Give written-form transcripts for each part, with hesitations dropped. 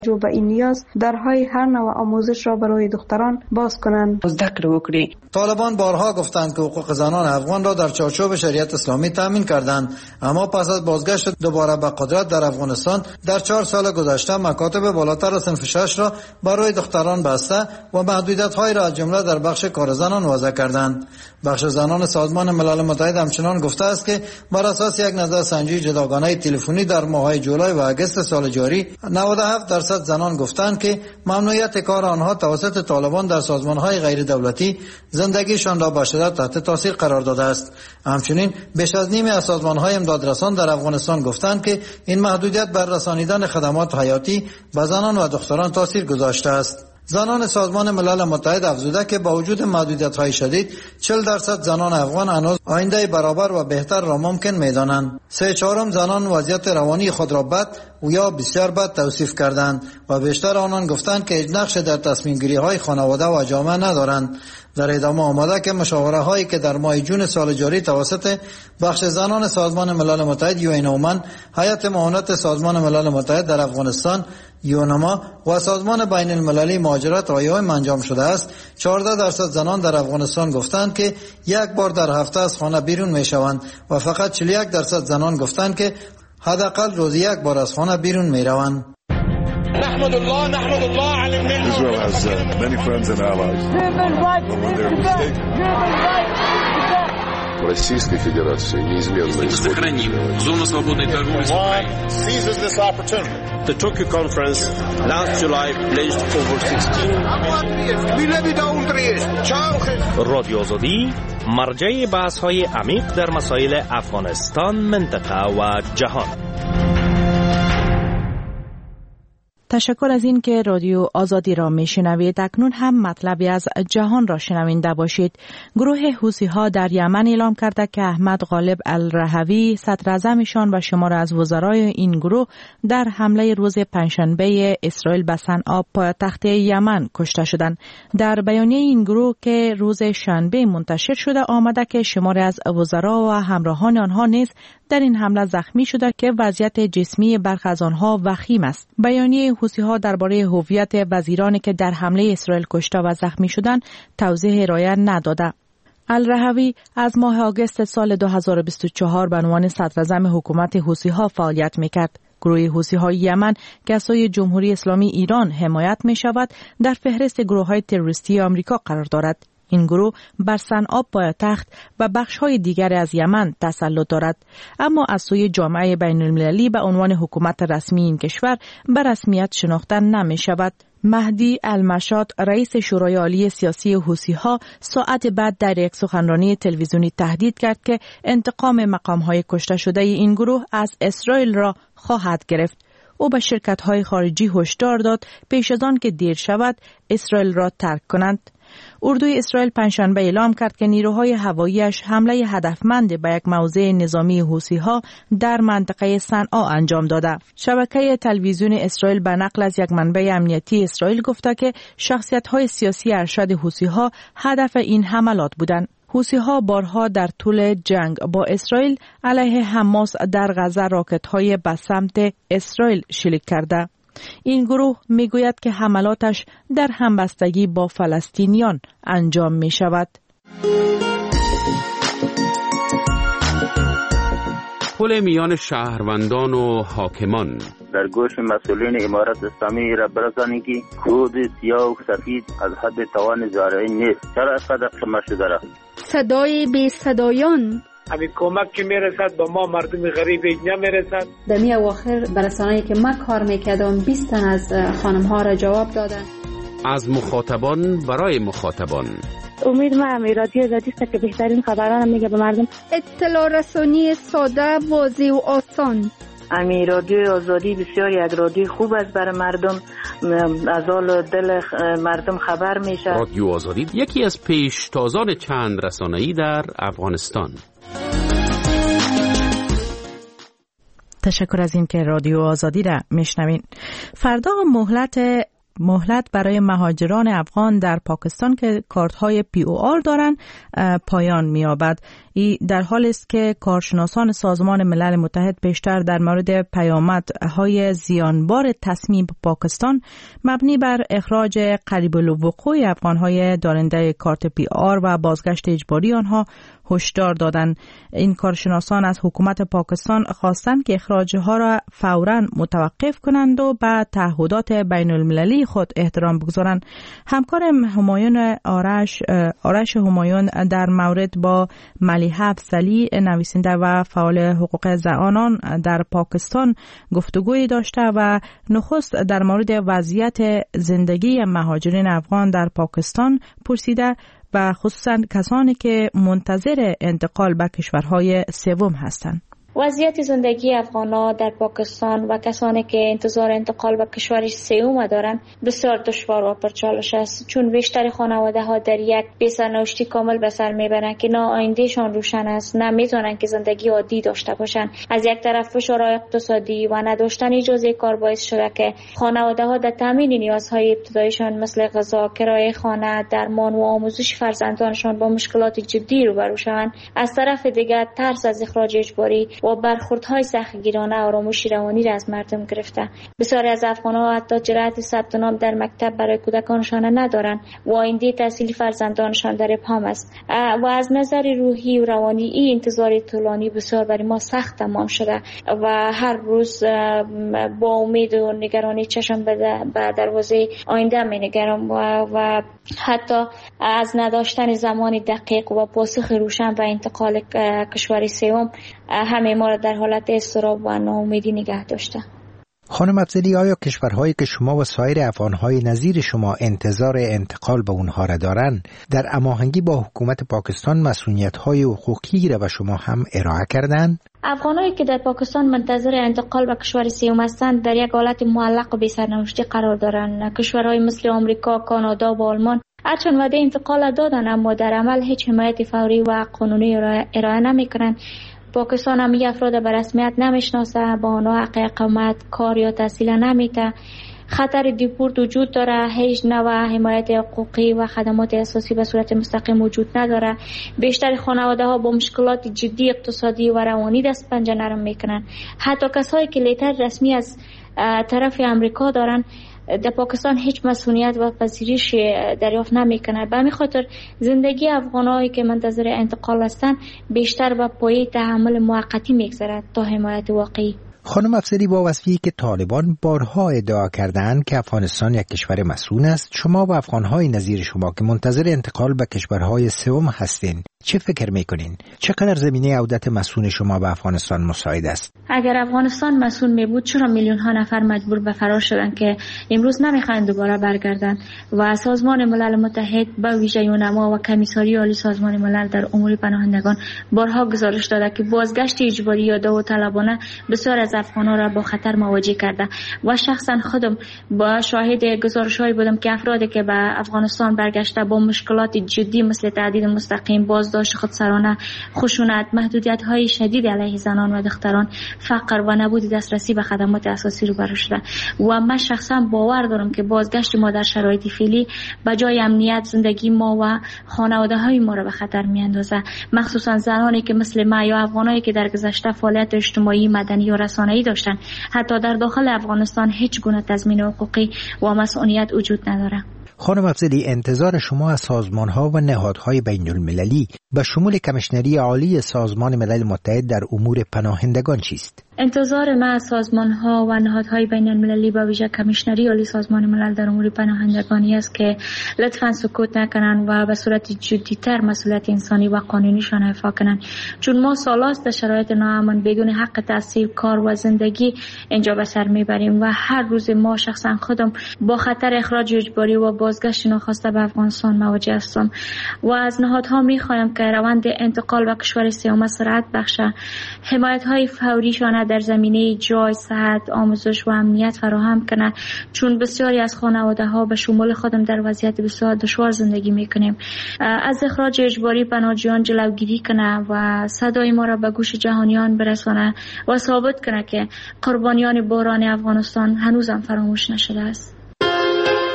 جو به این نیاز درهای هر نوع آموزش را برای دختران باز کنند. طالبان بارها گفتند که حقوق زنان افغان را در چارچوب شریعت اسلامی تامین کردند، اما پس از بازگشت دوباره به قدرت در افغانستان در 4 سال گذشته مکاتب بالاتر صنف 6 را برای دختران بسته و محدودیت‌های را از جمله در بخش کار زنان وضع کردند. بخش زنان سازمان ملل متحد همچنان گفته است که بر اساس یک نظرسنجی جداگانه تلفنی در ماه‌های جولای و آگوست سال جاری 97% زنان گفتند که ممنوعیت کار آنها توسط طالبان در سازمان‌های غیر دولتی زندگیشان را به شدت تحت تاثیر قرار داده است. همچنین بیش از نیم از سازمان‌های امدادرسان در افغانستان گفتند که این محدودیت بر رسانیدن خدمات حیاتی به زنان و دختران تاثیر گذاشته است. زنان سازمان ملل متحد افزوده که با وجود محدودیت‌های شدید 40% زنان افغان هنوز آینده برابر و بهتر را ممکن می‌دانند. 3/4 زنان وضعیت روانی خود را بد و یا بسیار بد توصیف کردند و بیشتر آنان گفتند که هیچ نقش در تصمیم‌گیری‌های خانواده و جامعه ندارند. در ادامه آمده که مشاوره‌هایی که در ماه جون سال جاری توسط بخش زنان سازمان ملل متحد یو این اومن، هیئت معاونت سازمان ملل متحد در افغانستان یونما و سازمان بین المللی مهاجرت آی‌ام انجام شده است، 14% زنان در افغانستان گفتند که یک بار در هفته از خانه بیرون می‌شوند و فقط 41% زنان گفتند که حداقل روزی یک بار از خانه بیرون می‌روند. نحمد الله على المنة. Israel has many friends and allies. Российской Федерации неизменно сохраним зону свободной торговли с Украиной. Seizes this opportunity. The Tokyo conference last July pledged over 16. رادیو آزادی مرجع بحث‌های عمیق در مسائل افغانستان، منطقه و جهان. تشکر از این که رادیو آزادی را میشنوید. اکنون هم مطلبی از جهان را شنونده باشید. گروه حوثی‌ها در یمن اعلام کرده که احمد غالب الرهوی صدراعظمشان و شمار از وزرای این گروه در حمله روز پنجشنبه اسرائیل به صنعا پایتخت یمن کشته شدند. در بیانیه این گروه که روز شنبه منتشر شده آمده که شمار از وزرا و همراهان آنها نیز در این حمله زخمی شده که وضعیت جسمی برخی از آنها وخیم است. بیانیه حوثی‌ها درباره هویت وزیرانی که در حمله اسرائیل کشته و زخمی شدند توضیح ارائه نداده. الرهوی از ماه آگوست سال 2024 به عنوان صدراعظم حکومت حوثی‌ها فعالیت می‌کرد. گروه حوثی‌های یمن که از سوی جمهوری اسلامی ایران حمایت می‌شود در فهرست گروه‌های تروریستی آمریکا قرار دارد. این گروه بر صنعا پایتخت و بخش‌های دیگر از یمن تسلط دارد، اما از سوی جامعه بین‌المللی به عنوان حکومت رسمی این کشور به رسمیت شناخته نمی‌شود. مهدی المشاد رئیس شورای عالی سیاسی حوثی‌ها ساعت بعد در یک سخنرانی تلویزیونی تهدید کرد که انتقام مقام‌های کشته شده این گروه از اسرائیل را خواهد گرفت. او به شرکت‌های خارجی هشدار داد پیش از آن که دیر شود اسرائیل را ترک کنند. اردوی اسرائیل پنجشنبه اعلام کرد که نیروهای هوایی‌اش حمله هدفمند به یک موضع نظامی حوثی‌ها در منطقه صنعا انجام داده. شبکه تلویزیون اسرائیل به نقل از یک منبع امنیتی اسرائیل گفته که شخصیت‌های سیاسی ارشد حوثی‌ها هدف این حملات بودند. حوثی‌ها بارها در طول جنگ با اسرائیل علیه حماس در غزه راکت‌های به سمت اسرائیل شلیک کرده. این گروه میگوید که حملاتش در همبستگی با فلسطینیان انجام می شود. پل میان شهروندان و حاکمان در گوش مسئولین امارت اسلامی را برسانید که کود سیاه و سفید از حد توان زارعی نیست. چرا اینقدر قمه شده را؟ صدای بی صدایان همین کمک که میرسد با ما مردم غریب نمیرسد. در می اواخر برسانه‌ای که من کار میکردم 20 تن از خانم ها را جواب دادن. از مخاطبان برای مخاطبان. امید من رادیو آزادی است که بهترین خبران میگه به مردم. اطلاع رسانی ساده، واضح و آسان. امی رادیو آزادی بسیار یک رادیو خوب است برای مردم، از حال دل مردم خبر میشه. رادیو آزادی یکی از پیشتازان چند رسانه‌ای در افغانستان. تشکر از این که رادیو آزادی را میشنوین. فردا مهلت مهلت برای مهاجران افغان در پاکستان که کارت‌های POR دارند پایان می‌یابد. این در حالی است که کارشناسان سازمان ملل متحد بیشتر در مورد پیامدهای زیانبار تصمیم پاکستان مبنی بر اخراج قریب الوقوع افغان‌های دارنده کارت POR و بازگشت اجباری آنها هشدار دادند. این کارشناسان از حکومت پاکستان خواستند که اخراجها را فوراً متوقف کنند و به تعهدات بین المللی خود احترام بگذارند. همکارم همایون آرش همایون در مورد با ملیحه افضلی نویسنده و فعال حقوق زنان در پاکستان گفتگوی داشته و نخست در مورد وضعیت زندگی مهاجرین افغان در پاکستان پرسیده و خصوصا کسانی که منتظر انتقال به کشورهای سوم هستند. وضعیت زندگی افغان‌ها در پاکستان و کسانی که انتظار انتقال به کشور سوم دارند بسیار دشوار و پرچالش است، چون بیشتر خانواده‌ها در یک بی‌سرنوشتی کامل به سر میبرند که نه آیندهشان روشن است، نه میتونن که زندگی عادی داشته باشند. از یک طرف فشار اقتصادی و نداشتن اجازه کار باعث شده که خانواده‌ها در تامین نیازهای ابتداییشان مثل غذا، کرایه خانه، درمان و آموزش فرزندانشان با مشکلات جدی روبرو شوند. از طرف دیگر ترس از اخراج اجباری و برخوردهای سختگیرانه آرامش روانی را از مردم گرفته. بسیاری از افغان‌ها حتی جرأت ثبت نام در مکتب برای کودکانشان ندارند و آینده تحصیلی فرزندانشان در ابهام است. و از نظر روحی و روانی این انتظار طولانی بسیار برای ما سخت تمام شده و هر روز با امید و نگرانی چشم به دروازه آینده می‌نگرم و حتی از نداشتن زمان دقیق و پاسخ روشن و انتقال کشور سوم همه ما را در حالت اضطراب و ناامیدی نگه داشته. خانم افضلی، آیا کشورهایی که شما و سایر افغانهای نظیر شما انتظار انتقال به اونها را دارند در هماهنگی با حکومت پاکستان مسئولیت‌های حقوقی را به شما هم ارائه کردند؟ افغانایی که در پاکستان منتظر انتقال به کشور سوم هستند در یک حالت معلق و بی‌سرنوشتی قرار دارند. کشورهای مثل آمریکا، کانادا و آلمان هرچند وعده انتقال دادند اما در عمل هیچ حمایت فوری و قانونی ارائه نمی‌کنند. پاکستان هم این افراد به رسمیت نمیشناسه، با آنها حق اقامت، کار یا تحصیل نمیده. خطر دیپورت وجود داره، هیچ نوع حمایت حقوقی و خدمات اساسی به صورت مستقیم وجود نداره. بیشتر خانواده ها با مشکلات جدی اقتصادی و روانی دست پنجه نرم میکنن. حتی کسایی که لیتر رسمی از طرف امریکا دارن در پاکستان هیچ مسئولیت و پذیرش دریافت نمیکنه. به همین خاطر زندگی افغانایی که منتظر انتقال هستند بیشتر به پایه تحمل موقتی میگذرد تا حمایت واقعی. خانم افضلی، با وصفی که طالبان بارها ادعا کردند که افغانستان یک کشور مسئول است، شما و افغانهای نظیر شما که منتظر انتقال به کشورهای سوم هستین چه فکر میکنین؟ چقدر زمینه عودت مسئول شما به افغانستان مساعد است؟ اگر افغانستان مسئول می بود چرا میلیون ها نفر مجبور به فرار شدند که امروز نمیخواهند دوباره برگردند؟ و سازمان ملل متحد به ویژه یونما و کمیساری عالی سازمان ملل در امور پناهندگان بارها گزارش داده که بازگشت اجباری یا داوطلبانه بسیار از افغانان را با خطر مواجه کرده و شخصا خودم با شاهد گزارش‌هایی بودم که افرادی که به افغانستان برگشته با مشکلات جدی مثل تعدید مستقیم، بازداشت خودسرانه، خشونت، محدودیت‌های شدید علیه زنان و دختران، فقر و نبود دسترسی به خدمات اساسی روبرو شده و من شخصا باور دارم که بازگشت ما در شرایط فعلی به جای امنیت زندگی ما و خانواده‌های ما را به خطر می‌اندازه، مخصوصا زنانی که مثل ما یا افغانایی که در گذشته فعالیت اجتماعی، مدنی و رسانه‌ای داشتن. حتی در داخل افغانستان هیچ گونه تضمین حقوقی و مسئولیت وجود نداره. خانم افضلی، انتظار شما از سازمان‌ها و نهادهای بین‌المللی به شمول کمیشنری عالی سازمان ملل متحد در امور پناهندگان چیست؟ انتظار ما از سازمان‌ها و نهادهای بین‌المللی به ویژه کمیشنری عالی سازمان ملل در امور پناهندگانی است که لطفاً سکوت نکنند و به صورت جدی‌تر مسئولیت انسانی و قانونیشان ایفا کنند، چون ما سالاست در شرایط ناامن بدون حق تحصیل، کار و زندگی اینجا به سر میبریم و هر روز ما شخصا خودم با خطر اخراج اجباری و بازگشت ناخواسته به افغانستان مواجه هستم و از نهادها می‌خوایم که روند انتقال به کشور سوم سرعت بخشه، حمایت‌های فوریشان در زمینه جای، صحت، آموزش و امنیت فراهم کنه، چون بسیاری از خانواده‌ها به شمول خودم در وضعیت بسیار دشوار زندگی میکنیم. از اخراج اجباری پناهجویان جلوگیری کنه و صدای ما را به گوش جهانیان برسانه و ثابت کنه که قربانیان بحران افغانستان هنوزم فراموش نشده است.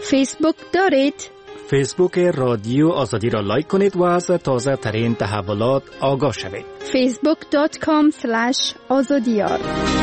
فیسبوک دارید؟ فیسبوک رادیو آزادی را لایک کنید و از تازه ترین تحولات آگاه شوید. facebook.com/azadiyar.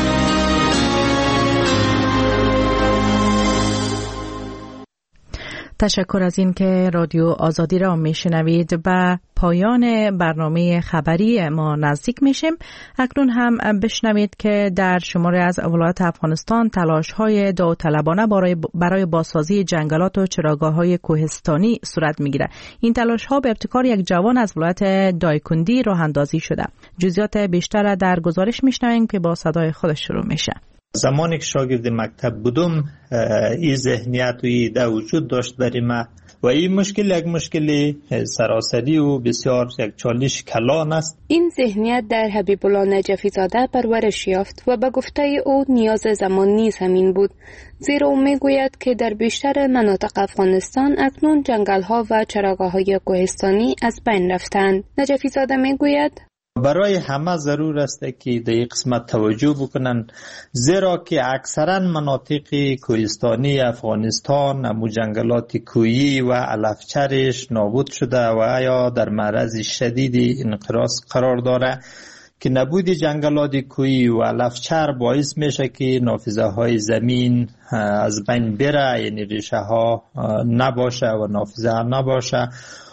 تشکر از این که رادیو آزادی را میشنوید. به پایان برنامه خبری ما نزدیک میشیم. اکنون هم بشنوید که در شماری از ولایات افغانستان تلاش‌های داوطلبانه برای بازسازی جنگلات و چراگاه‌های کوهستانی صورت میگیرد. این تلاش‌ها به ابتکار یک جوان از ولایت دایکندی راه اندازی شده. جزئیات بیشتر در گزارش میشنویم که با صدای خودش شروع میشه. زمانی که شاگرد مکتب بودم این ذهنیت و ایده وجود داشت برای من و این مشکل یک مشکل سراسری و بسیار یک چالش کلان است. این ذهنیت در حبیب الله نجفی زاده پرورش یافت و به گفته او نیاز زمان نیز همین بود، زیرا او میگوید که در بیشتر مناطق افغانستان اکنون جنگل‌ها و چراگاه‌های کوهستانی از بین رفتند. نجفی زاده میگوید برای همه ضرور است که در این قسمت توجه بکنن، زیرا که اکثرا مناطق کوهستانی افغانستان امو جنگلات کوهی و علفچرش نابود شده و یا در معرض شدید انقراض قرار داره که نبود جنگلات کوهی و علفچر باعث میشه که نافذه های زمین از بین بره، یعنی ریشه ها نباشه و نافذه نباشه،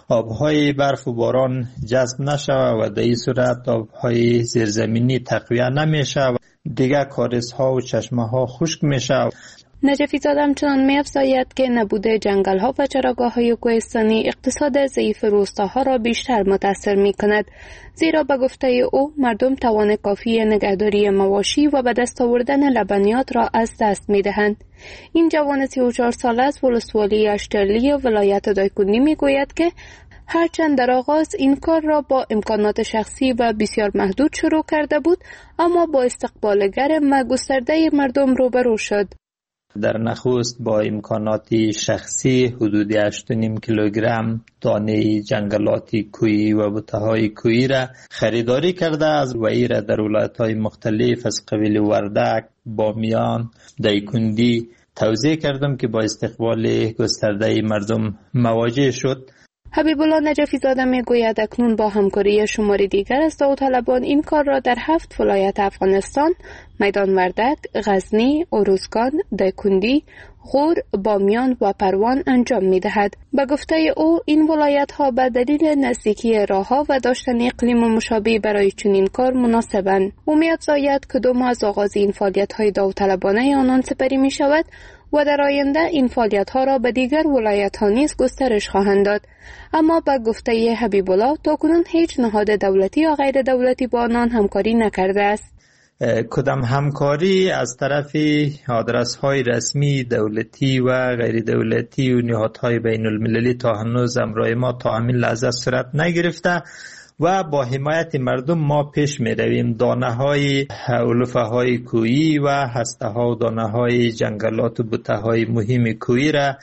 آبهای برف و باران جذب نشه و در این صورت آبهای زیرزمینی تقویه نمیشه و دیگه کارزها و چشمه ها خشک میشه. نجفی زاده همچنان می‌افزاید که نبود جنگل‌ها و چراگاه‌های کوهستانی اقتصاد ضعیف روستاها را بیشتر متاثر می‌کند، زیرا به گفته او مردم توان کافی نگهداری مواشی و به دست آوردن لبنیات را از دست می‌دهند. این جوان 34 ساله از ولسوالی اشترلی ولایت دایکندی می‌گوید که هرچند در آغاز این کار را با امکانات شخصی و بسیار محدود شروع کرده بود، اما با استقبال گرم و گسترده مردم روبرو شد. در نخست با امکانات شخصی حدود 8.5 کیلوگرم دانه جنگلات کوهی و بوته‌های کوهی را خریداری کرده از وی را در ولایت‌های مختلف از قبیل وردک، بامیان، دایکندی توزیع کردم که با استقبال گسترده مردم مواجه شد. حبیب الله نجفی زاده میگوید اکنون با همکاری شماری دیگر از داوطلبان این کار را در 7 ولایت افغانستان، میدان وردک، غزنی، اروزگان، دایکندی، غور، بامیان و پروان انجام می‌دهد. به گفته او این ولایت‌ها به دلیل نزدیکی راه‌ها و داشتن اقلیم مشابه برای چنین کار مناسبند. او می‌افزاید که 2 ماه از آغاز این فعالیت‌های داوطلبانه آنان سپری می‌شود و در آینده این فعالیت‌ها را به دیگر ولایت‌ها نیز گسترش خواهند داد. اما به گفته حبیب الله تاکنون هیچ نهاد دولتی یا غیر دولتی با آنان همکاری نکرده است. کدام همکاری از طرف آدرس‌های رسمی دولتی و غیر دولتی و نهادهای بین المللی تا هنوز امرای ما تا همین لحظه صورت نگرفته و با حمایت مردم ما پیش می رویم. دانه های علوفه های کوهی و هسته ها و دانه های جنگلات و بوته های مهم کوهی را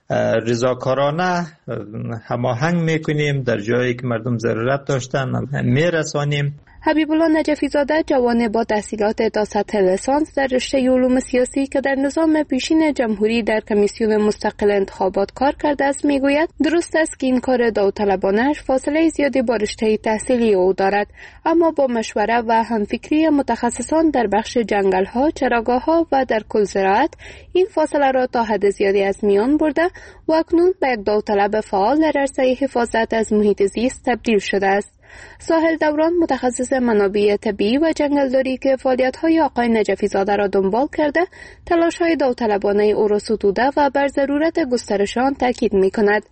رضاکارانه هماهنگ می کنیم، در جایی که مردم ضرورت داشتن می رسانیم. حبیب الله نجفی زاده جوان با تحصیلات تا سطح لیسانس در رشته علوم سیاسی که در نظام پیشین جمهوری در کمیسیون مستقل انتخابات کار کرده است میگوید درست است که این کار داوطلبانه‌اش فاصله زیادی با رشته تحصیلی او دارد، اما با مشوره و همفکری متخصصان در بخش جنگل‌ها، چراگاه‌ها و در کل زراعت این فاصله را تا حد زیادی از میان برده و اکنون به یک داوطلب فعال در عرصه حفاظت از محیط زیست تبدیل شده است. ساحل دوران متخصص منابع طبیعی و جنگلداری که فعالیت‌های آقای نجفی زاده را دنبال کرده، تلاش‌های داوطلبانه او را ستوده و بر ضرورت گسترش آن تاکید می‌کند.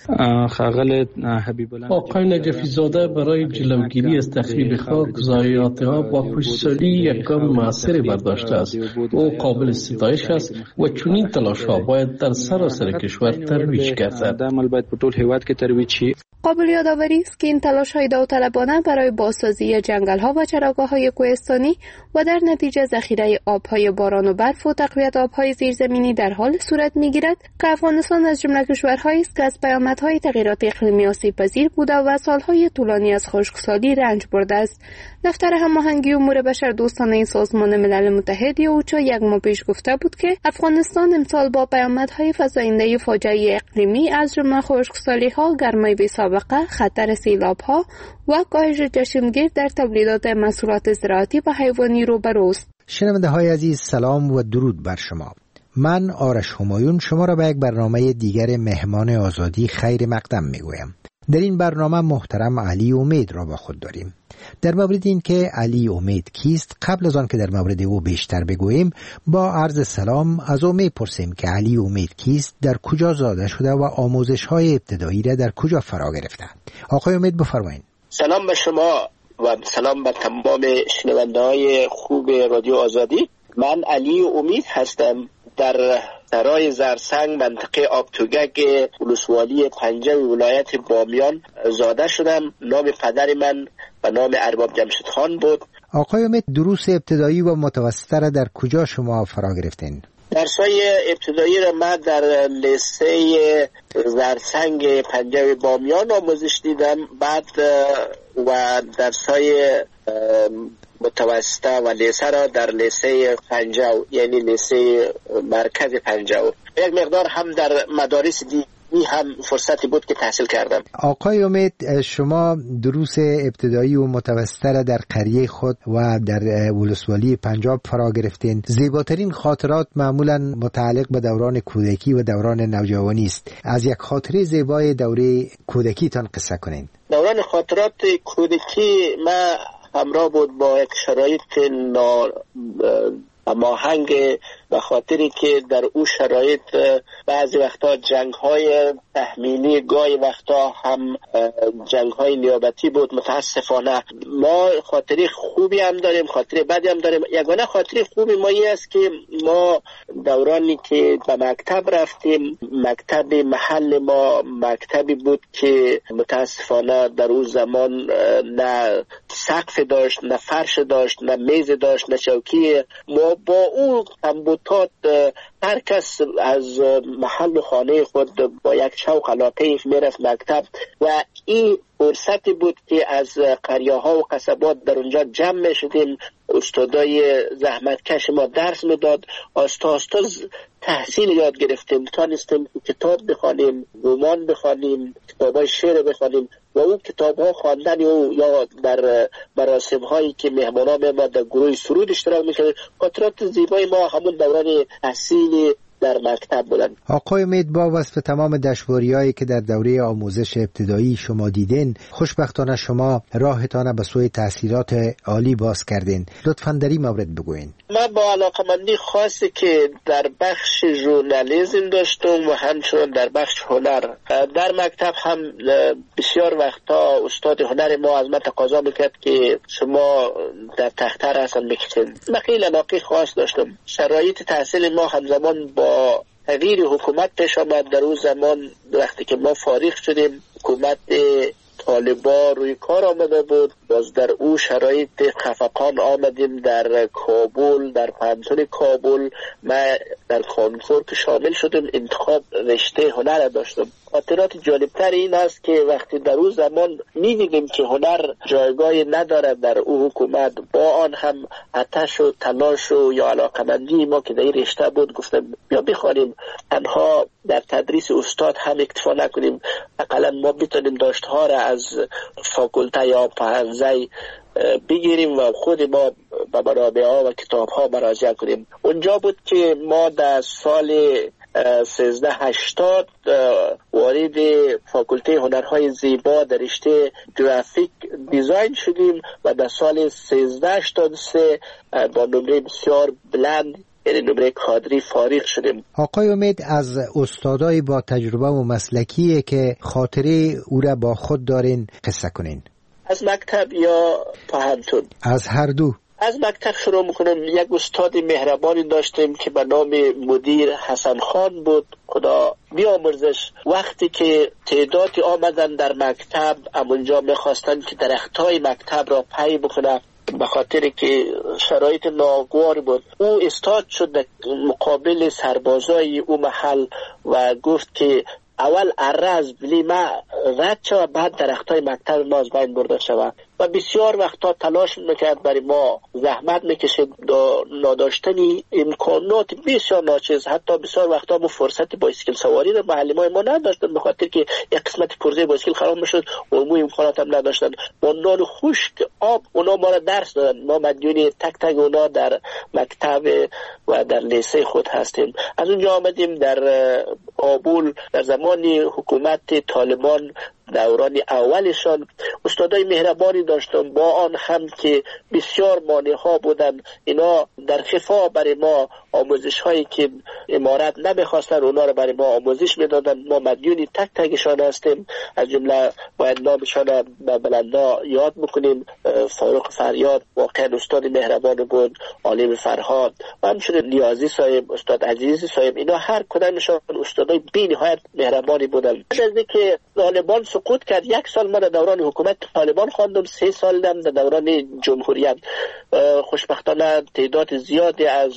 آقای نجفی زاده برای جلوگیری از تخریب خاک ضایعات‌ها با خوش‌سالی یک گام موثری برداشته است. او قابل ستایش است و چنین تلاش‌ها باید در سراسر کشور ترویج گردد. قابل یادآوری است که این تلاش‌های داوطلبانه برای بازسازی جنگل‌ها و چراگاه‌های کوهستانی و در نتیجه ذخیره آب‌های باران و برف و تقویت آب‌های زیرزمینی در حال صورت می‌گیرد که افغانستان از جمله کشورهایی است که از پیام پیامدهای تغییرات اقلیمی آسیب‌پذیر بوده و سالهای طولانی از خشکسالی رنج برده است. دفتر هماهنگی امور بشردوستانه سازمان ملل متحد یا اوچا یک ماه پیش گفته بود که افغانستان امسال با پیامدهای فزاینده فاجعه اقلیمی از جمله خشکسالی‌ها، گرمای بی‌سابقه، خطر سیلاب‌ها و کاهش چشمگیر در تولیدات محصولات زراعتی و حیوانی روبروست. شنونده های عزیز، سلام و درود بر شما. من آرش همایون شما را به یک برنامه دیگر مهمان آزادی خیر مقدم میگویم. در این برنامه محترم علی امید را با خود داریم. در مورد این که علی امید کیست، قبل از آن که در مورد او بیشتر بگوییم، با عرض سلام از او میپرسیم که علی امید کیست، در کجا زاده شده و آموزش های ابتدایی را در کجا فرا گرفته. آقای امید بفرمایید. سلام به شما و سلام به تمام شنونده های خوب رادیو آزادی. من علی امید هستم. در سرای زرسنگ منطقه آبتوگک ولسوالی پنجه ولایت بامیان زاده شدم. نام پدر من و نام ارباب جمشید خان بود. آقای امید، دروس ابتدایی و متوسطه را در کجا شما فرا گرفتین؟ درسای ابتدایی را من در لیسه زرسنگ پنجه بامیان آموزش دیدم. بعد و درسای متوسطه و لیسه را در لیسه پنجه، یعنی لیسه مرکز پنجه، یک مقدار هم در مدارس دیگه هم فرصتی بود که تحصیل کردم. آقای امید، شما دروس ابتدایی و متوسطه را در قریه خود و در ولسوالی پنجاب فرا گرفتین. زیباترین خاطرات معمولا متعلق به دوران کودکی و دوران نوجوانی است. از یک خاطره زیبای دوره کودکیتان قصه کنین. دوران خاطرات کودکی ما همراه بود با یک شرایط هماهنگ، به خاطری که در او شرایط بعضی وقتا جنگ‌های تحمیلی، گاهی وقتا هم جنگ‌های نیابتی بود. متاسفانه ما خاطری خوبی هم داریم، خاطری بدی هم داریم. یگانه خاطری خوبی ما این است که ما دورانی که به مکتب رفتیم، مکتب محل ما مکتبی بود که متاسفانه در اون زمان نه سقف داشت، نه فرش داشت، نه میز داشت، نه چوکی. ما با اون کمبودات هر کس از محل خانه خود با یک شوق علاقه میرفت مکتب و این فرصتی بود که از قریه ها و قصبات در اونجا جمع میشدیم. استادای زحمتکش ما درس میداد. آستا تحصیل یاد گرفتیم، تانستیم کتاب بخوانیم، رمان بخوانیم، کتابای شعر بخوانیم و اون کتاب ها خواندن یا در مراسم هایی که مهمانان ما در گروه سرود اشتراک میکردن. خاطرات زیبای ما همون دوران تحصیل در مکتب بودن. آقای امید، با وصف تمام دشواری‌هایی که در دوره آموزش ابتدایی شما دیدین، خوشبختانه شما راهتان به سوی تحصیلات عالی باز کردین. لطفاً در این مورد بگوین. من با علاقمندی خاصی که در بخش ژورنالیسم داشتم و همچنین در بخش هنر در مکتب هم بسیار وقتا استاد هنر ما از من تقاضا میکرد که شما در تخته رسم بکشید. من خیلی علاقه خاص داشتم. شرایط تحصیل ما همزمان با تغییر حکومت پیش آمد. در اون زمان وقتی که ما فارغ شدیم، حکومت طالبان روی کار آمده بود. باز در او شرایط خفقان آمدیم در کابل، در پانتون کابل. ما در کنکور که شامل شدیم انتخاب رشته هنر داشتم. خاطرات جالبتر این است که وقتی در اون زمان می‌دیدیم که هنر جایگاهی نداره در او حکومت، با آن هم آتش و تلاش و یا علاقمندی ما که در این رشته بود گفتم بیا بخوانیم، تنها در تدریس استاد هم اکتفا نکنیم، حداقل ما بتونیم داشته‌ها را از فاکولته یا پهنزه بگیریم و خود ما به منابع ها و کتاب ها مراجعه کنیم. اونجا بود که ما در سال 1380 وارد فاکولته هنرهای زیبا در رشته گرافیک دیزاین شدیم و در سال 1383 با نمره بسیار بلند، یعنی نمره کادری، فارغ شدیم. آقای امید، از استادای با تجربه و مسلکیه که خاطره او را با خود دارین قصه کنین. از مکتب یا پهنتون؟ از هر دو. از مکتب شروع میکنم. یک استاد مهربانی داشتیم که به نام مدیر حسن خان بود، خدا بیامرزش. وقتی که تعدادی آمدن در مکتب، امونجا میخواستن که درختای مکتب را پی بکنه، به خاطر که شرایط ناگوار بود. او استاد شد مقابل سربازای او محل و گفت که اول اره از لیمه رد شود، بعد درختای مکتب ما از بین برده شود و بسیار وقتا تلاش میکرد برای ما، زحمت میکشید، نداشتن امکانات بسیار ناچیز. حتی بسیار وقتا ما فرصت بایسکل سواری رو معلمای ما نداشتن، به خاطر که یک قسمت پرزه بایسکل خراب میشد و ما امکانات هم نداشتن. ما نان خشک آب اونا ما را درس دادن، ما مدیون تک تک اونا در مکتب و در لیسه خود هستیم. از اونجا آمدیم در آبول در زمان حکومت طالبان دوران اولشان استادای مهربانی داشتم، با آن هم که بسیار مانع ها بودن، اینا در خفا برای ما آموزش هایی که امارت نمیخواستن اونا رو برای ما آموزش میدادن. ما مدیون تک تکشان هستیم، از جمله باید نامشان به بلندا یاد بکنیم. فاروق فریاد واقعا استاد مهربان بود، عالم فرهاد و همچنین نیازی صاحب، استاد عزیزی صاحب، اینا هر کدامشان استادای بی نهایت مهربانی بودن. بعد از اینکه طالبان سقوط کرد، 1 سال ما در دوران حکومت طالبان خواندم، 3 سال هم در دوران جمهوریت. خوشبختانه تعداد زیادی از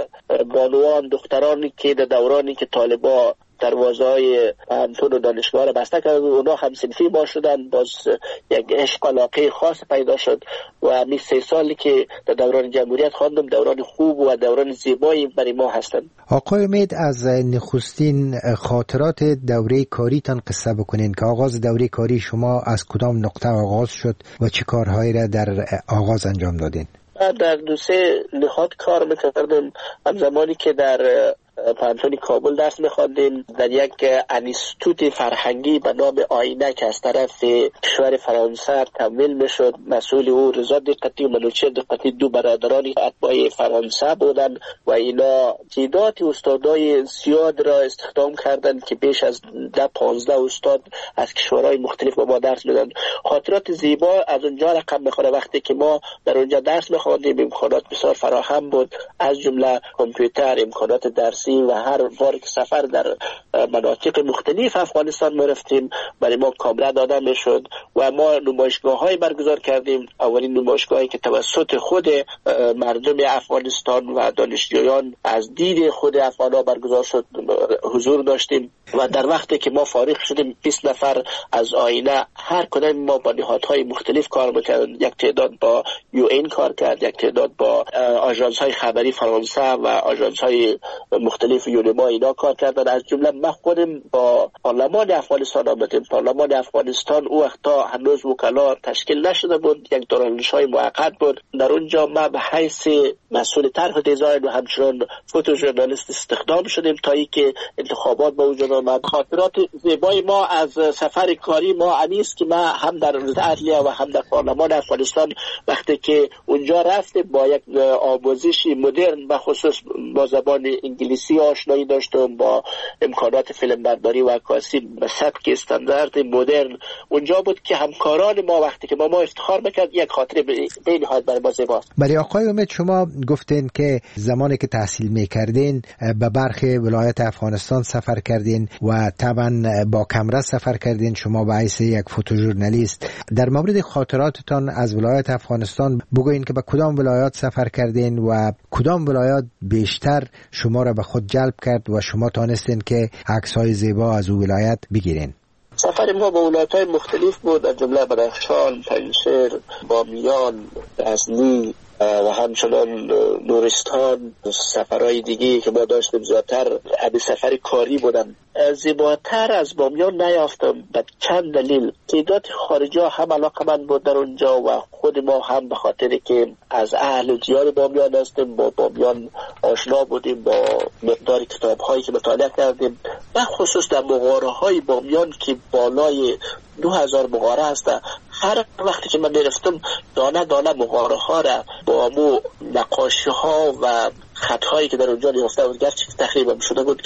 بانوان دخترانی که در دورانی که طالبان دروازه‌های پانتون و دانشگاه را بسته کرد، اونا هم صنفی ما شدن، باز یک عشق علاقه خاص پیدا شد و همین 3 سالی که در دوران جمهوریت خواندم دوران خوب و دوران زیبایی برای ما هستند. آقای امید، از نخستین خاطرات دوره کاریتان قصه بکنین که آغاز دوره کاری شما از کدام نقطه آغاز شد و چه کارهایی را در آغاز انجام دادین؟ در 2-3 نهاد کار میکردم. هم زمانی که در پانتون کابل درس می‌خواندیم، در یک انستیتوت فرهنگی به نام آینه که از طرف کشور فرانسه تمویل میشد، مسئول او رضا دقتی و منوچهر دقتی، 2 برادران اتباع فرانسه بودند و اینا تعداد استادای زیاد را استخدام کردند که بیش از 10-15 استاد از کشورهای مختلف با ما درس میدادند. خاطرات زیبا از اونجا رقم میخوره. وقتی که ما در اونجا درس می‌خواندیم امکانات بسیار فراهم بود، از جمله کامپیوتر، امکانات درسی و هر بار که سفر در مناطق مختلف افغانستان می‌رفتیم برای ما کاملا داده میشد و ما نمایشگاه‌های برگزار کردیم. اولین نمایشگاهی که توسط خود مردم افغانستان و دانشجویان از دید خود افغان‌ها برگزار شد حضور داشتیم و در وقتی که ما فارغ شدیم 20 نفر از آینه هر کدام ما با نهادهای مختلف کار می‌کردیم. یک تعداد با UN کار کرد، یک تعداد با آژانس‌های خبری فرانسه و آژانس‌های مختلف یونما اینا کار کردن. از جمله من خودم با پارلمان افغانستان آمدیم. پارلمان افغانستان او وقتا هنوز وکلا تشکیل نشده بود، یک دارالانشای موقت بود. در اونجا ما به حیث مسئول طرح دیزاین و همچنان فوتو ژورنالیست استخدام شدیم تا اینکه انتخابات به وجود آمد. خاطرات زیبای ما از سفر کاری ما انیست که ما هم در عدلیه و هم در پارلمان افغانستان وقتی که اونجا رفتیم با یک آموزش مدرن به خصوص با زبان انگلیسی آشنایی داشتم، با امکانات فیلم برداری و عکاسی به سبک استاندارد مدرن. اونجا بود که همکاران ما وقتی که با ما افتخار میکرد، یک خاطره به نهایت برای ما زیباست. برای آقای امید، شما گفتین که زمانی که تحصیل میکردین به برخی ولایت افغانستان سفر کردین و طبعا با کمره سفر کردین، شما به حیث یک فوتوژورنالیست. در مورد خاطراتتان از ولایت افغانستان بگوین که به کدام ولایات سفر کردین و کدام ولایات بیشتر شما را به خود جلب کرد و شما تانستین که عکس‌های زیبا از او ولایت بگیرین؟ سفر ما به ولایت‌های مختلف بود، از جمله بدخشان، پنجشیر، بامیان، غزنی و همچنان نورستان. سفرهای دیگه که ما داشتیم زیادتر همین سفر کاری بودن. زیباتر از بامیان نیافتم به چند دلیل. تعداد خارجی ها هم علاقه‌مند بود در اونجا و خود ما هم به خاطر که از اهل زیاد بامیان هستیم، با بامیان آشنا بودیم، با مقدار کتاب هایی که مطالعه کردیم و خصوص در مغاره های بامیان که بالای 2000 مغاره هست. هر وقتی که من میرفتم دانه دانه مغاره ها را با مو نقاشی ها و خطهایی که در اونجا نیافته بود، گرچه تقریبا شده بود،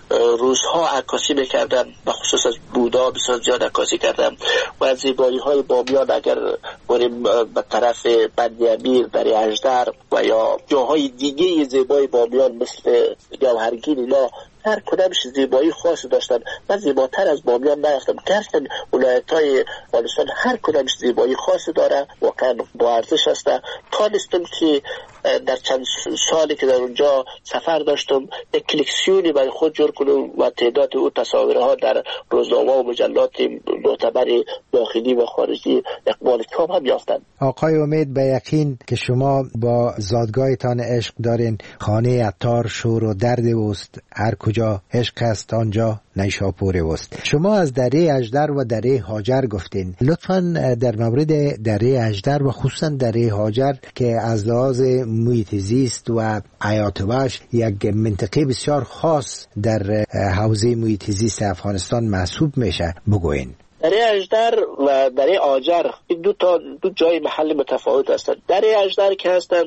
روزها عکاسی میکردم، به خصوص از بودا بسیار زیاد عکاسی کردم و از زیبایی های بامیان اگر بریم به طرف بند امیر، در اژدر و یا جاهای دیگه زیبای بامیان مثل گوهرگین، اینا هر کدامش زیبایی خاص داشتن. من زیباتر از بامیان نیافتم. گرچه ولایت‌های افغانستان هر کدامش زیبایی خاص داره، واقعا با ارزش است. تانستم که در چند سالی که در اونجا سفر داشتم، یک کلکسیونی برای خود جور کنم و تعداد او تصاویرها در روزنامه و مجلات معتبر داخلی و خارجی اقبال کام هم یافتند. آقای امید، به یقین که شما با زادگاهتان عشق دارین. خانه عطار شور و درد اوست، هر کجا عشق است آنجا نیشاپور اوست. شما از دره اژدر و دره هاجر گفتین. لطفاً در مورد دره اژدر و خصوصا دره هاجر که از لحاظ محیط زیست و حیات وحش یک منطقه بسیار خاص در حوزه محیط زیست افغانستان محسوب میشه بگوین. دره اژدر و دره هاجر این دو جای محل متفاوت هستند. دره اژدر که هستن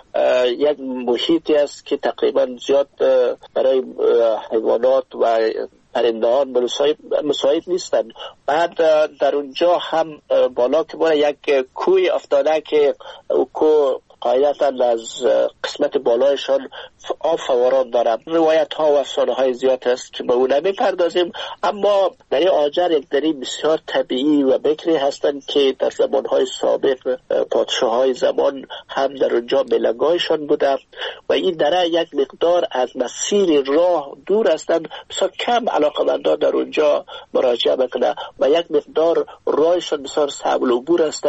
یک محیطی است که تقریبا زیاد برای حیوانات و پرندهان مساعد نیستن. بعد در اونجا هم بالا که بالا یک کوی افتاده که کو قاعدتا از قسمت بالایشان آب فوران دارم. روایت ها و افسانه های زیاد است که به اون نمی‌پردازیم، اما در هاجر یک دره بسیار طبیعی و بکری هستند که در زمانهای سابق پادشاه های زمان هم در اونجا ملگایشان بوده و این دره یک مقدار از مسیر راه دور هستند، بسیار کم علاقمندان در اونجا مراجعه میکنه و یک مقدار راهشان بسیار صعب العبور است.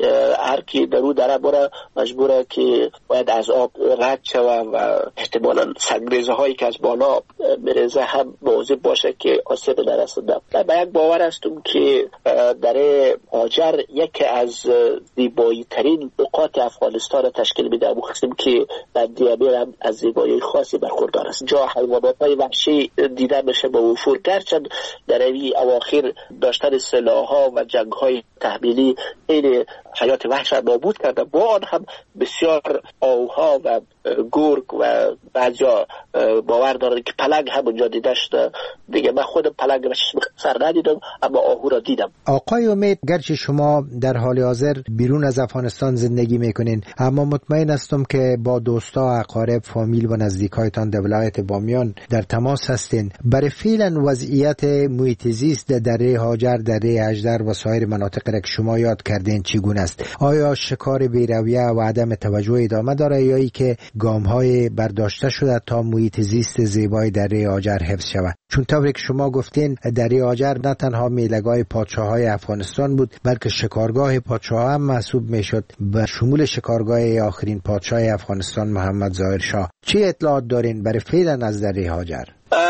هر کی در اون دره بره مجبوره که باید از آب رد شود و احتمالاً سنگریزه هایی که از بالا میریزه هم مواظب باشه که آسیب نرسونه. به یک باور هستم که دره هاجر یکی از زیبایی ترین نقاط افغانستان را تشکیل میده. مخصوصا که بندی امیر هم از زیبایی خاصی برخوردار است. جا حیوانات های وحشی دیده میشه با وفور، گرچند در این اواخر داشتن سلاح‌ها و جنگ‌های تحمیلی این حیات وحش را نابود کرده. با آن هم بسیار آوها و گرگ و بعضیا باور دارن که پلنگ هم اونجا دیده شده. دیگه من خودم پلنگ را سر ندیدم اما آهو را دیدم. آقای امید، گرچه شما در حال حاضر بیرون از افغانستان زندگی میکنین، اما مطمئن هستم که با دوستا، اقارب، فامیل و نزدیکایتان در ولایت بامیان در تماس هستین. برای فعلا وضعیت محیط زیست در دره هاجر، دره اژدر و سایر مناطق را که شما یاد کردین چگونه است؟ آیا شکار بی‌رویه و عدم توجه ادامه داره یا ای که گام‌های برداشته شده تا محیط زیست زیبای دره هاجر حفظ شود؟ چون طوری که شما گفتین دره هاجر نه تنها میله‌گاه پادشاه‌های افغانستان بود بلکه شکارگاه پادشاه هم محسوب میشد، به شمول شکارگاه آخرین پادشاه افغانستان محمد ظاهر شاه. چه اطلاعات دارین برای فعلا از دره هاجر؟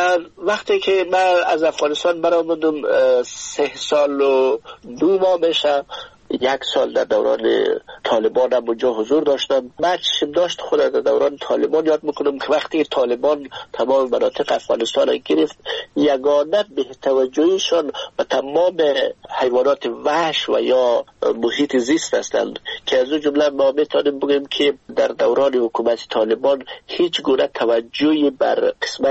وقتی که من از افغانستان برآمدم 3 سال و 2 ماه میشه. 1 سال در دوران طالبان هم اونجا حضور داشتم. بعد چشم داشت خود در دوران طالبان یاد میکنم که وقتی طالبان تمام مناطق افغانستان را گرفت، یگانه به توجهشان و تمام حیوانات وحش و یا محیط زیست هستند که از اون جمله ما میتونیم بگیم که در دوران حکومت طالبان هیچ گونه توجهی بر قسمت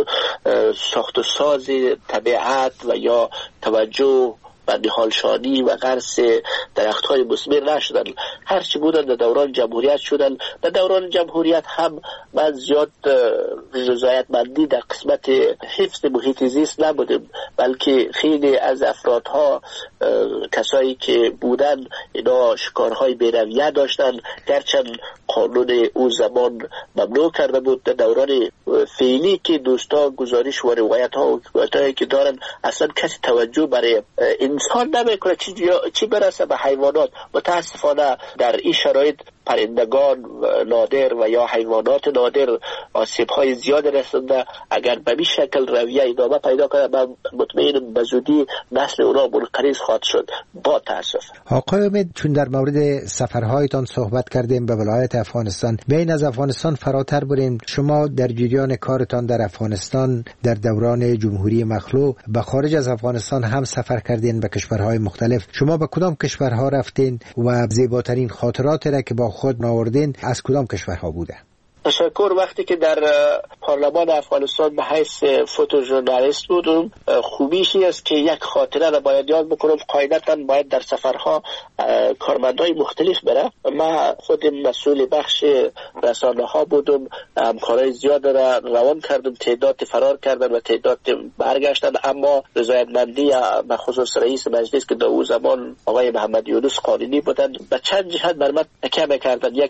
ساخت و ساز طبیعت و یا توجه و نهالشانی و غرس درخت‌های مثمر نشدن. هرچی بودن در دوران جمهوریت شدن. در دوران جمهوریت هم من زیاد رضایتمندی در قسمت حفظ محیط زیست نبودیم، بلکه خیلی از افرادها کسایی که بودن اینا شکارهای بی‌رویه داشتن، گرچند قانون اون زمان ممنوع کرده بود. در دوران فعلی که دوستا گزارش و روایت‌ها که دارن اصلا کسی توجه برای انسان نمیکنه چی برسه به حیوانات. متاسفانه در این شرایط پرندگان نادر و یا حیوانات نادر آسیب‌های زیاد رسنده. اگر به این شکل رویه ادامه پیدا کنه من مطمئنم به زودی نسل اونا منقرض خواهد شد. با تاسف. آقای امید، چون در مورد سفرهایتان صحبت کردیم به ولایت افغانستان، بین از افغانستان فراتر برین. شما در جریان کارتان در افغانستان در دوران جمهوری مخلوع به خارج از افغانستان هم سفر کردین به کشورهای مختلف. شما به کدام کشورها رفتین و زیباترین خاطرات را که با خود ناوردین از کدام کشورها بوده؟ تشکر. وقتی که در پارلمان افغانستان به حیث فوتوژورنالیست بودم، خوبیش این است که یک خاطره را باید یاد بکنم. قاعدتا باید در سفرها کارمندای مختلف بره. من خودم مسئول بخش رسانه ها بودم، همکارای زیاد را روان کردم، تعداد فرار کردن و تعداد برگشتن، اما رضایتمندی به خصوص رئیس مجلس که در اون زمان آقای محمد یونس قانونی بودن به چند جهت بر من تکیه می‌کردن. یکی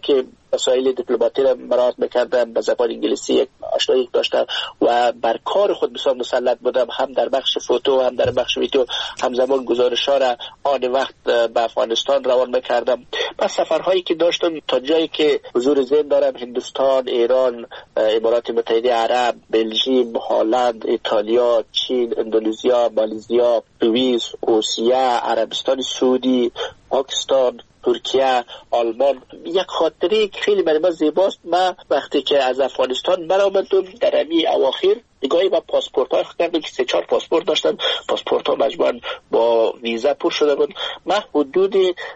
وسایل دیپلماتی را مراعات میکردم، به زبان انگلیسی یک آشنایی داشتم و بر کار خود بسیار مسلط بودم، هم در بخش فوتو هم در بخش ویدیو، همزمان گزارش‌ها را آن وقت به افغانستان روان میکردم. پس سفرهایی که داشتم تا جایی که حضور ذهن دارم، هندوستان، ایران، امارات متحده عرب، بلژیم، هلند، ایتالیا، چین، اندونزیا، مالزیا، سوئیس، روسیه، عربستان سعودی، پاکستان، ترکیه، آلمان. یک خاطره که خیلی برای من زیباست، من وقتی که از افغانستان برآمدم در امی اواخر نگاهی به پاسپورت ها کردم که 3-4 پاسپورت داشتن، پاسپورت ها مجموعاً با ویزا پر شده بود. من حدود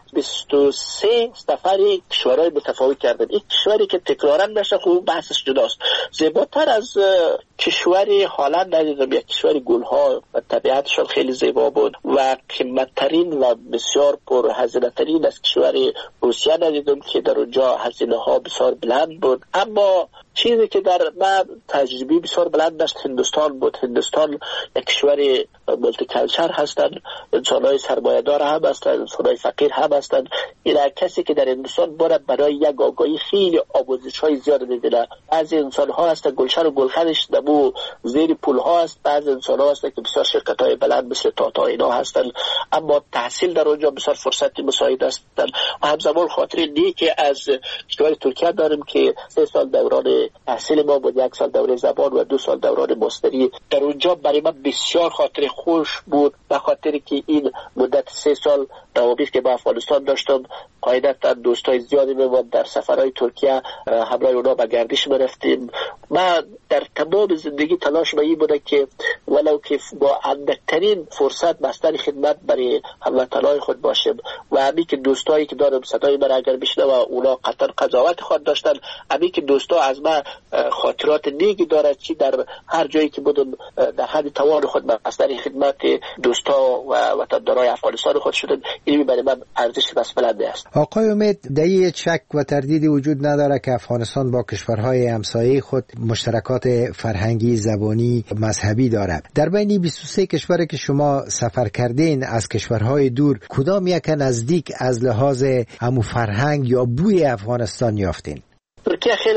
23 سفر کشورهای متفاوت کردم. این کشوری که تکرارا نشه خوب بحثش جداست. زیباتر از کشور هلند ندیدم، یک کشور گلها و طبیعتشان خیلی زیبا بود و قیمتترین و بسیار پر هزینه ترین از کشور روسیه ندیدم که در اونجا هزینه ها بسیار بلند بود. اما چیزی که در من تجربه بسیار بلند داشت هندوستان بود. هندوستان یک کشور مولتی کلچر هستند، انسان‌های سرمایه‌دار هم هستند، انسان‌های فقیر هم هستند. این کسی که در هندوستان باید برای یک آگاهی خیلی آموزش‌های زیاد می‌بینه. بعضی انسان‌ها هستند گلشن و گلخنش دمو زیر پول‌ها است، بعضی انسان‌ها هستند که بسیار شرکت‌های بلند مثل تاتا اینا هستند، اما تحصیل در اونجا بسیار فرصت مساعد است. و همزمان خاطر نیکی از کشور ترکیه داریم که 3 سال دوران تحصیل ما بود، 1 سال دوره زبان و 2 سال دوران ماستری. در اونجا برای من بسیار خاطر خوش بود، به خاطر که این مدت 3 سال روابط که با افغانستان داشتم، قاعدتا دوستای زیادی می‌بود. در سفرهای ترکیه همراه اونا به گردش می‌رفتیم. من در تمام زندگی تلاش به این بوده که ولو که با اندکترین فرصت بستر خدمت برای هموطنان خود باشم و همین که دوستایی که دارم صدای من اگر بشنوه اونا قطعا قضاوت خود داشتن، همین که دوستا از من خاطرات نیکی دارد، چی در هر جایی که بودم در حد توان خود بستر خدمت دوستا و وطندارای افغانستان خود شدم. این برای من ارزش بسپلنده است. آقای امید، در یک شک و تردیدی وجود نداره که افغانستان با کشورهای همسایه خود مشترکات فرهنگی، زبانی، مذهبی دارد. در بین 23 کشوری که شما سفر کردین از کشورهای دور، کدام یک نزدیک از لحاظ همو فرهنگ یا بوی افغانستان یافتین؟ ترکیه خیلی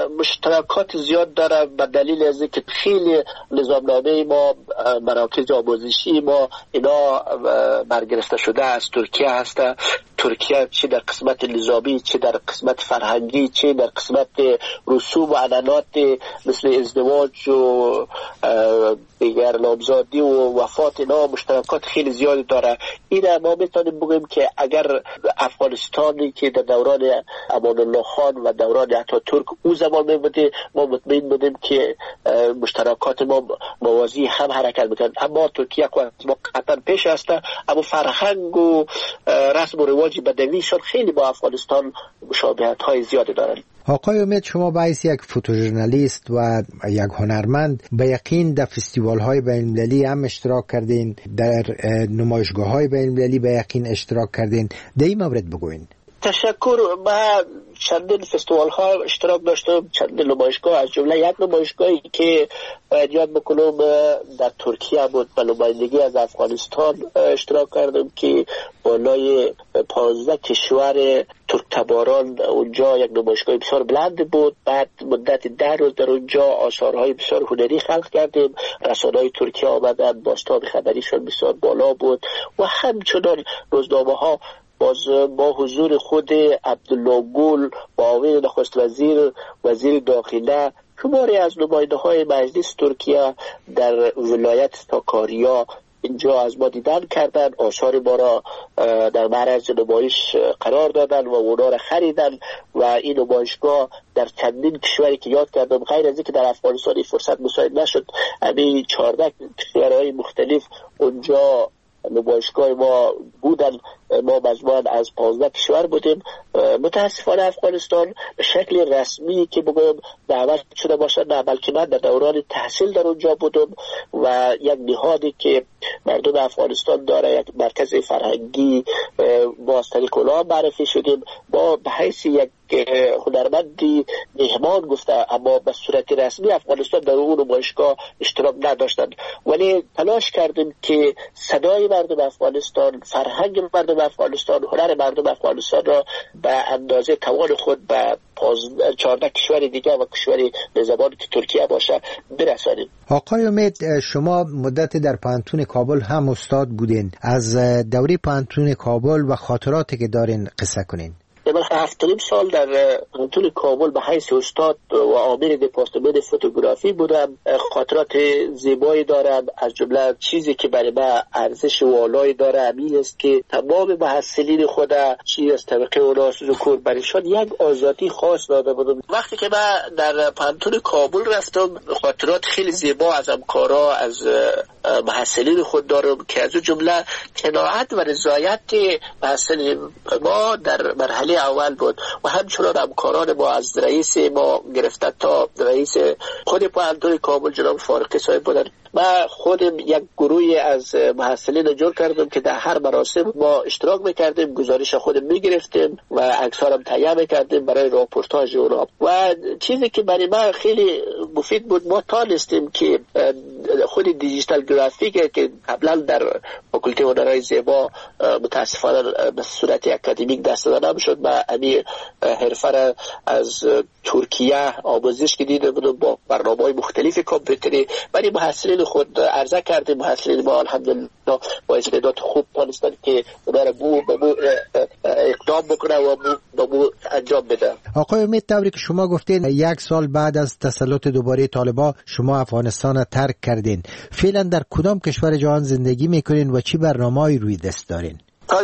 مشترکات زیاد داره به دلیل از اینکه خیلی نظامنامه ما، مراکز آموزشی ما اینا برگرفته شده از ترکیه هست. ترکیه چه در قسمت نظامی، چه در قسمت فرهنگی، چه در قسمت رسوم و عنعنات مثل ازدواج و دیگر نامزادی و وفات اینا مشترکات خیلی زیادی داره. این ما میتونیم بگیم که اگر افغانستانی که در دوران امان الله خان و دوران اتاتورک او زمان میبوده، ما مطمئن بودیم که مشترکات ما موازی هم حرکت میکنن. اما ترکیه ما قطعا پیش هسته، اما فرهنگ و رسم و رواج بدویشان خیلی با افغانستان مشابهت های زیادی دارن. آقای امید، شما به حیث یک فوتوژورنالیست و یک هنرمند به یقین در فستیوال های بین المللی هم اشتراک کردین، در نمایشگاه های بین المللی به یقین اشتراک کردین. در این مورد بگوین. تشکر. من چندین فستیوال ها اشتراک داشتم، چندین نمایشگاه، از جمله یک نمایشگاهی که یاد بکنم در ترکیه بود، به نمایندگی از افغانستان اشتراک کردم که بالای 15 کشور ترک تباران اونجا یک نمایشگاه بسیار بلند بود. بعد مدت 10 روز در اونجا آثارهای بسیار هنری خلق کردیم. رسانه‌های ترکیه آمدن، باستاب خبریشون بسیار بالا بود و همچنان روزنامه ها باز با حضور خود عبدالله گل، معاون نخست وزیر، وزیر داخله، شماری از نماینده های مجلس ترکیه در ولایت ساکاریا اینجا از ما دیدن کردن، آثار ما را در معرض نمایش قرار دادن و اونا را خریدن و این نمایشگاه در چندین کشوری که یاد کردم، غیر از اینکه در افغانستان فرصت مساعد نشد، همین 14 کشورهای مختلف اونجا نمایشگاه ما بودن. ما مجموعاً از 15 کشور بودیم. متاسفانه افغانستان به شکل رسمی که بگویم دعوت شده باشه نه، بلکه من در دوران تحصیل در اونجا بودم و یک نهادی که مردم افغانستان داره، یک مرکز فرهنگی، با از طریق اونا معرفی شدیم. با به حیث یک هنرمندی مهمان گفته، اما به صورت رسمی افغانستان در اون نمایشگاه اشتراک نداشتند، ولی تلاش کردیم که صدای مردم افغانستان، فرهنگ مردم مردم افغانستان، هنر مردم افغانستان را به اندازه توان خود به 14 کشور دیگه و کشوری به زبان که ترکیه باشه برسانیم. آقای امید، شما مدت در پانتون کابل هم استاد بودین، از دوره پانتون کابل و خاطراتی که دارین قصه کنین. من 7 سال در پانتون کابل به حیث استاد و عامل دپارتمان فوتوگرافی بودم. خاطرات زیبایی دارم، از جمله چیزی که برای من ارزش والایی داره همین است که تمام محصلین خود چی از طبقه اونا ذکر برایشان یک آزادی خاص داده بودم. وقتی که من در پانتون کابل رفتم خاطرات خیلی زیبا از همکارا، از محصلین خود دارم که از جمله قناعت و رضایت محصلین ما در مرحله اول بود و همچنان همکاران ما از رئیس ما گرفته تا رئیس خود پانتون کابل جناب فارقی صاحب بودن. ما خودم یک گروهی از محصلین جور کردم که در هر مراسم ما اشتراک میکردیم، گزارش خودم میگرفتیم و عکس‌ها هم تهیه میکردیم برای راپورتاژ اونا. و چیزی که برای ما خیلی مفید بود، ما تانستیم که خود دیجیتال گرافیک که قبلا در فاکولته هنرهای زیبا متاسفانه به صورت اکادمیک دست داده نمیشد، ما همین حرفه را از ترکیه آموزش که دیده بودم با برنامه‌های مختلف کامپیوتری برای محصلین خود عرضه کردیم. محصلین ما الحمدلله با استعداد خوب تونستن که اونا را اقدام بکنه و بو انجام بده. آقای امید، طوری که شما گفتین 1 سال بعد از تسلط دوباره طالبان شما افغانستان را ترک کردین، فعلا در کدام کشور جهان زندگی میکنین و چی برنامه‌ای روی دست دارین؟ سال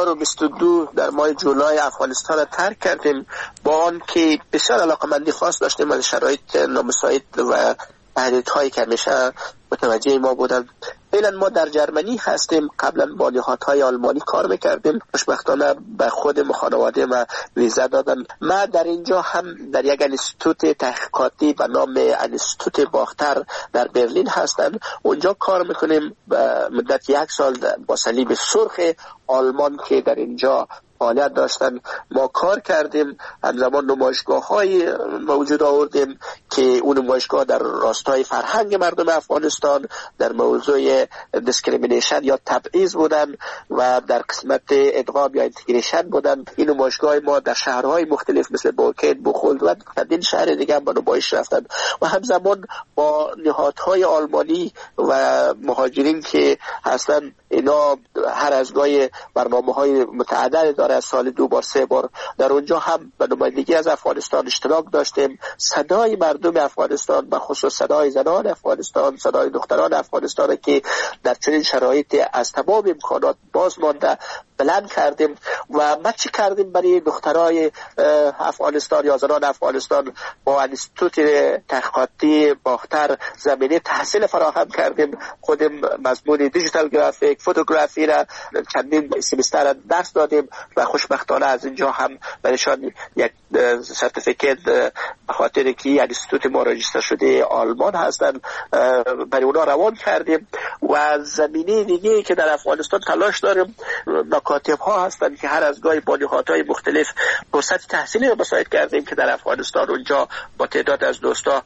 2022 در ماه جولای افغانستان را ترک کردیم، با آن که بسیار علاقمندی خاص داشتیم از شرایط نامساعد و تهدیدهایی که همیشه متوجه ما بودن. فعلا ما در جرمنی هستیم، قبلا با نهادهای آلمانی کار میکردیم، خوشبختانه به خود خانواده ما ویزا دادن. ما در اینجا هم در یک انستیتوت تحقیقاتی به نام انستیتوت باختر در برلین هستن، اونجا کار میکنیم به مدت 1 سال با صلیب سرخ آلمان که در اینجا فعالیت داشتن ما کار کردیم. همزمان نمایشگاه‌های موجود آوردیم که اون نمایشگاه در راستای فرهنگ مردم افغانستان در موضوع دیسکریمینیشن یا تبعیض بودن و در قسمت ادغام یا اینتگریشن بودن. این نمایشگاه ما در شهرهای مختلف مثل بوکین، بخولد و چندین شهر دیگه هم با نمایش رفتن و همزمان با نهادهای آلمانی و مهاجرین که هستن، اینا هر از گاهی برنامه‌های متعدد داره، از سال 2 بار 3 بار در اونجا هم به نمایندگی از افغانستان اشتراک داشتیم. صدای مردم افغانستان، به خصوص صدای زنان افغانستان، صدای دختران افغانستان که در چنین شرایط از تمام امکانات باز مانده بلند کردیم. و ما چی کردیم برای دخترای افغانستان یا زنان افغانستان؟ با انستیتوت تحقیقاتی باختر زمینه تحصیل فراهم کردیم. خودم مضمون دیجیتال گرافیک، فوتوگرافی را چندین سمستر درس دادیم و خوشبختانه از اینجا هم برایشان یک سرتیفیکت به خاطر که انستیتوت ما راجستر شده آلمان هستن برای اونا روان کردیم. و زمینه دیگه که در افغانستان تلاش داریم، مکاتب ها هستن که هر از گاهی با نهادهای مختلف فرصت تحصیلی رو مساعد کردیم که در افغانستان اونجا با تعداد از دوستا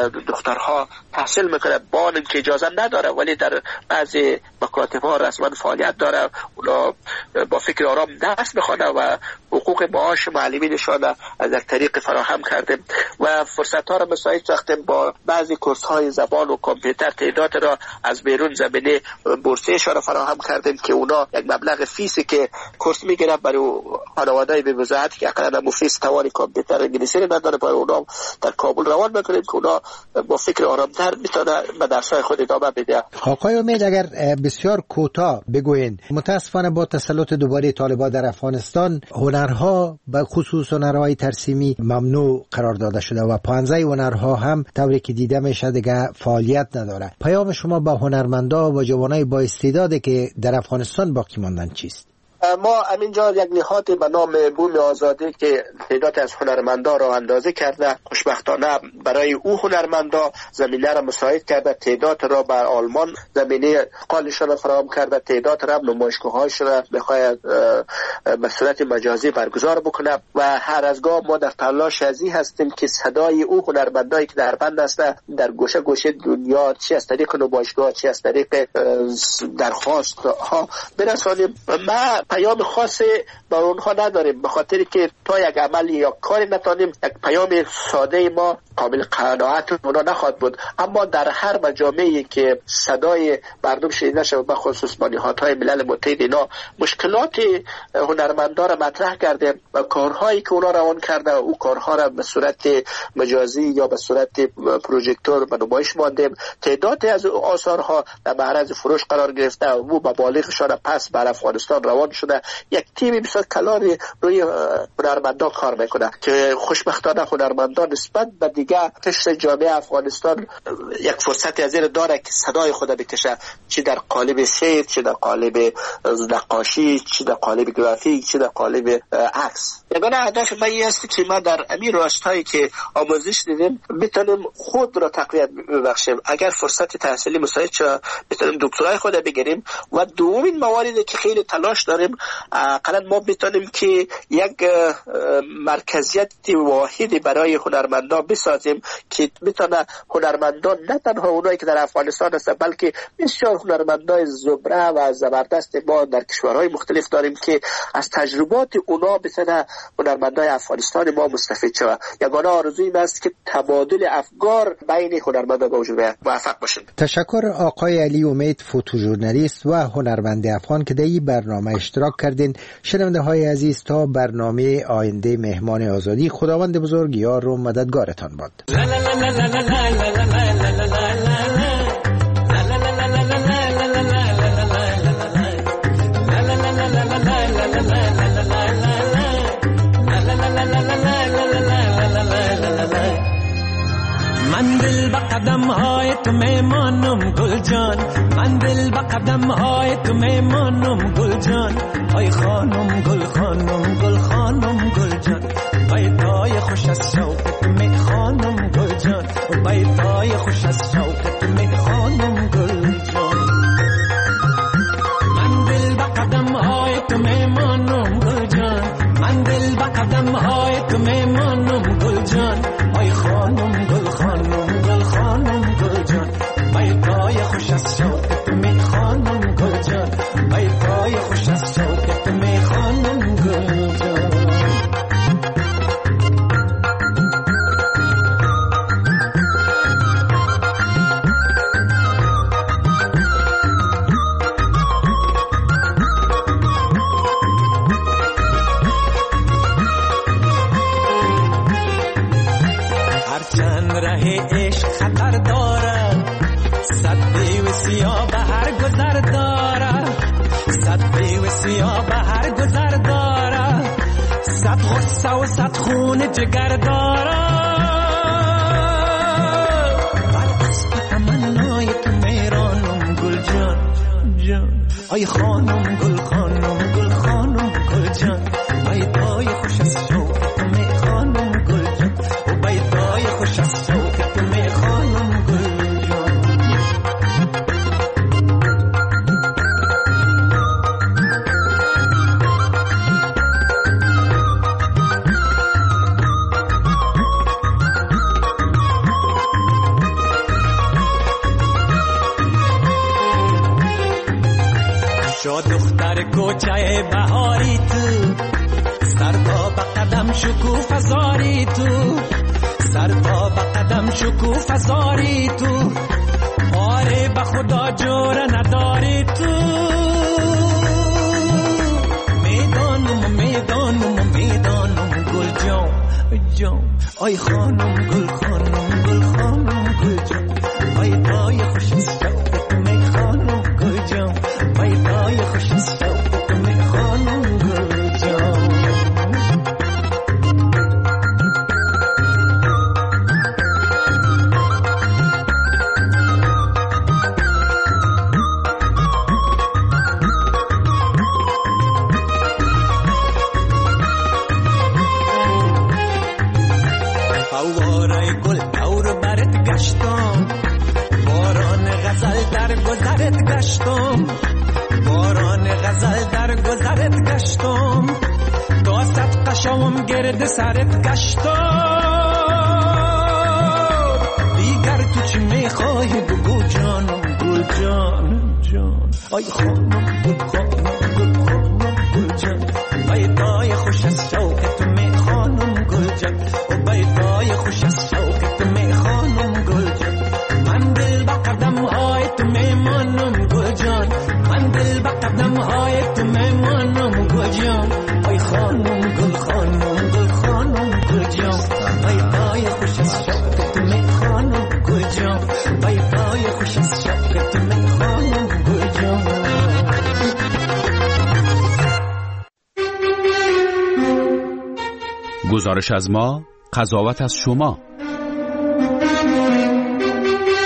دخترها تحصیل میکنه، با اینکه اجازه نداره ولی در بعضی مکاتب ها رسما فعالیت داره، اونا با فکر آرام درس میخوانه و حقوق معاش معلمینشان از طریق فراهم کردیم و فرصت ها رو مساعد ساختیم. با بعضی کورس های زبان و کامپیوتر تعداد را از بیرون زمینه بورسیه‌شان را فراهم کردیم که اونا یک مبلغ فیسی که کورس میگیرن برای خانواده‌ای به وضاحت که اقلا مفیس توان کامپیوتر انگلیسی نداره، برای اونا در کابل روان میکنیم که اونا با فکر آرامتر میتونه به درس‌های خود ادامه بده. آقای امید، اگر بسیار کوتاه بگوین، متاسفانه با تسلط دوباره طالبان در افغانستان هنرها به خصوص هنرهای ترسیمی ممنوع قرار داده شده و 15 هنرها هم طوری که دیده میشه دیگه فعالیت نداره. پیام شما با هنرمندا و جوانای با استعدادی که در افغانستان باقی ماندن چیست؟ ما همینجا یک نهاد به نام بوم آزادی که تعداد از هنرمندا را اندازه کرده، خوشبختانه برای او هنرمندا زمینه را مساعد کرده، تعداد را بر آلمان زمینه قالشان را فراهم کرده، تعداد را نمایشگاه‌هاش را بخواهد به صورت مجازی برگزار بکنه و هر از گاه ما در تلاش ازی هستیم که صدای او هنرمندایی که در بند هستند در گوشه گوشه دنیا، چه از طریق نمایشگاه چه از طریق درخواست ها برسانیم. ما پیام خاصی به اونها نداریم، به خاطر که تا یک عمل یا کاری نتانیم یک پیام ساده ما قابل قناعت اونا نخواهد بود. اما در هر مجامعی که صدای مردم شنیده شود، به خصوص با نهادهای ملل متحد، اینا مشکلات هنرمندان را مطرح کرده و کارهایی که اونا روان کرده او کارها را به صورت مجازی یا به صورت پروژکتور به نمایش ماندیم. تعدادی از آثارها در معرض فروش قرار گرفته و مبالغشان پس بر افغانستان روان شده. یک تیم بسیار کلانی روی هنرمندان کار میکنه که خوشبختانه هنرمندان نسبت به دیگه قشر جامعه افغانستان یک فرصت از این داره که صدای خود بکشه، چی در قالب شعر، چی در قالب نقاشی، چی در قالب گرافیک، چی در قالب عکس. یگانه هدف من این است که ما در امیر راستایی که آموزش دیدیم بتونیم خود را تقویت ببخشیم. اگر فرصت تحصیلی مساعد شد بتونیم دکترای خود بگیریم و دومین مواردی که خیلی تلاش داریم قرار ما بتونیم که یک مرکزیت واحدی برای هنرمندان بسازیم که بتونه هنرمندان نه تنها اونایی که در افغانستان هستند بلکه بسیار هنرمندان زبره و زبردست ما در کشورهای مختلف داریم که از تجربات اونا بتونه هنرمندان افغانستان ما مستفید شود. یگانه آرزوی من است که تبادل افکار بین هنرمندان به وجود بیاید. موفق باشید. تشکر آقای علی امید، فوتوژورنالیست و هنرمند افغان که در این برنامه اشتراک کردین. شنونده های عزیز، تا برنامه آینده مهمان آزادی، خداوند بزرگ یار و مددگارتان باد. من دل به قدم های تو میمانم گل جان، من دل به قدم های تو میمانم گل جان. ای خانم گل خانم گل خانم گل جان، بیتای خوش از شوقت می خانم گل جان، بیتای خوش از شوقت می خانم گل جان. من دل به قدم های تو میمانم گل جان، من دل به قدم های تو میمانم گل جان. ای خانم گل خانم گل خانم گل جان، بیتای خوش از شوقت می خانم گل جان، بیتای خوش از شوقت می خانم گل جان. هرچند ره عشق خطر داره، صد دیو سیاه به هر گذر داره، صد دیو سیاه به هر گذر داره، صد غصه و صد خون جگر داره. بر اسب تمنای تو میرانم گل جان جان، ای خانم گل خانم گل خانم گل جان، بیتای خوش از شوقت می خانم گل جان، و بیتای خوش از شوقت می خانم گل جان. شو دختر کوچه بهاری تو، سر تا به قدم شکوفه زاری تو، سر تا به قدم شکوفه زاری تو، آره به خدا جور نداری تو. میدانم میدانم میدانم گل جان جان، ای خانم گل خانم گل خانم گل جان، بیتای خوش از شوقت می خانم گل جان، بیتای خوش از شوقت می خانم گل جان. فواره گل دور برت گشتم، باران غزل در گذرت گشتم، باران غزل در گذرت گشتم، تا صد قشم گرد سرت گشتم. دیگر تو چی میخوای بگو جانم گل جان جان، ای خانم گل خانم گل خانم گل بای بای خوش از شکرت من خانم گل جان. گزارش از ما، قضاوت از شما.